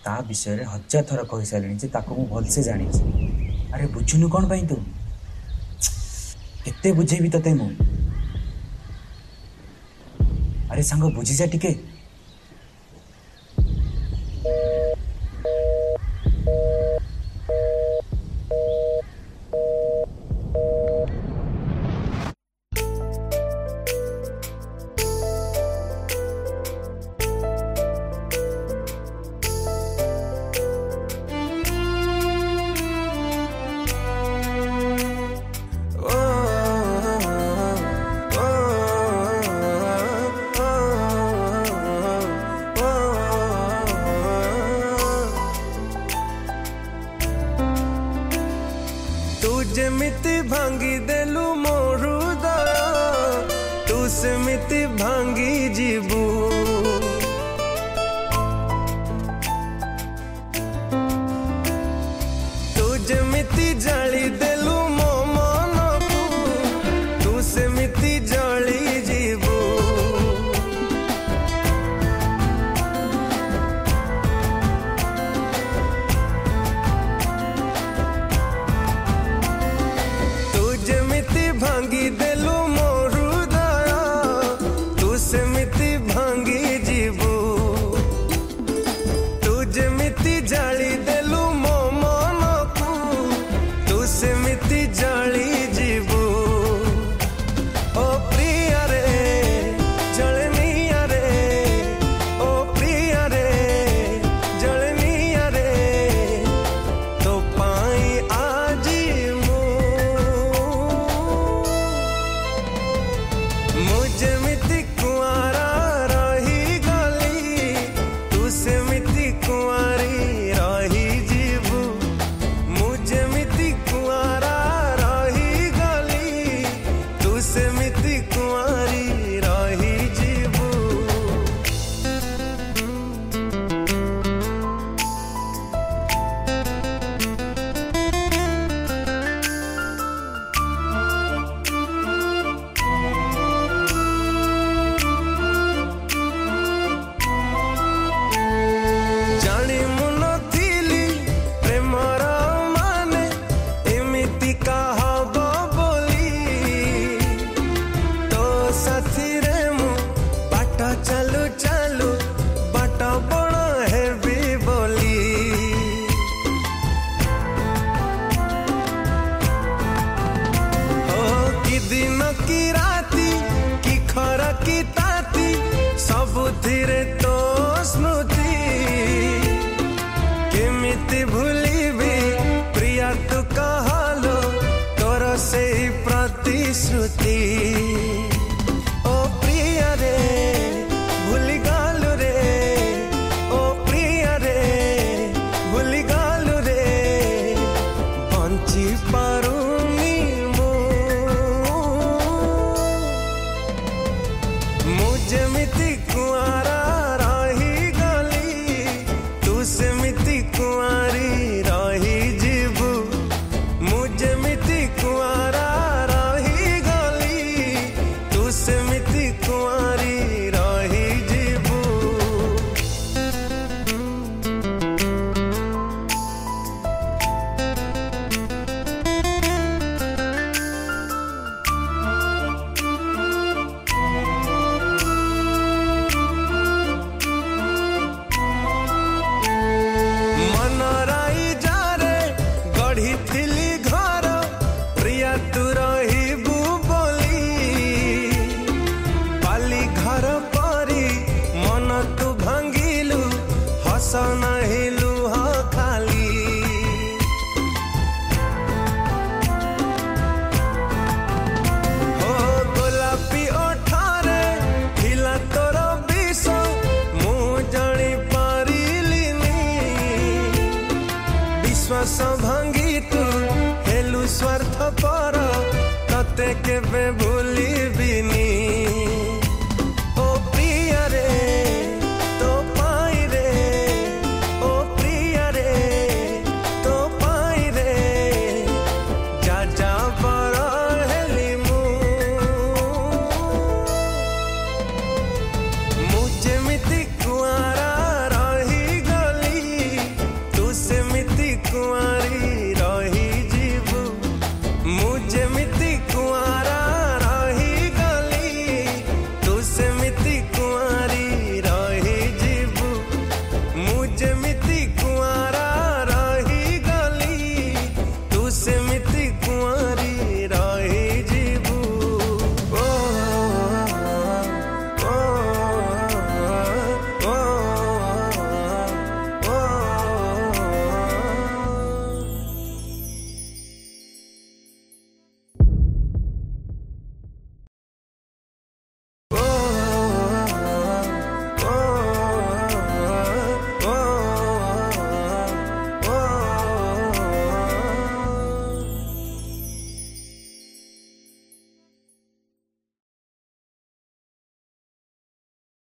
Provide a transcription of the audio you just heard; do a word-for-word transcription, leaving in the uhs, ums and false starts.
ता विषय रे हजार थर कहि सारिणी जे ताको मु भलसे जानी। अरे बुझुनु कौन पाई तू केते बुझेबी तते मु। अरे सांग बुझी जा टिके। जेमिति भांगी देलु मोरु दया तू सेमिति भांगी जीवू। तू जेमिति जाली देलु मो मन को तू सेमिति जाली जीवू। भांगी देलु मोरु दया तू सेमिति भांगी जीवू। तू जेमिति जाली देलु मो मन को तू सेमिति जाली जीवू। ओ प्रिया रे जलनिया रे ओ प्रिया रे जलनिया रे तो पाई आजी जेमिति कुआरा रही गली तू सेमिति कुआरी रही जीवू। मु जेमिति कुआरा रही गली तू सेमिति कुआरी रही जीवू। चलू चलू बाटा बड़ा है भी बोली। ओ कि दिन की राती कि खरा की ताती सब धीरे तो स्मृति केमिति भूलिबी प्रिया तू कहलो तोर से प्रतिश्रुति। ओ प्रिया रे भूली गालु रे ओ प्रिया रे भूली गालु रे बंची पारुनी मु। मु जेमिति कुआरा रही गली तू सेमिति कुआरी रही जीवू। मु जेमिति कुआरा रही गली तू सेमिति कुआरी रही जीवू। मनराई जारे गढ़ी थिली घर प्रिया तू रहीबू बोली। पाली घर परी मन तू भांगिलु हस नहीं लुह खाली। ओ गोलापी ओठारे थिला तोर विष मु जानी पारिलिनी। विश्वास भांगी तू हेलु स्वार्थ पर तते केबे भूलिबिनी।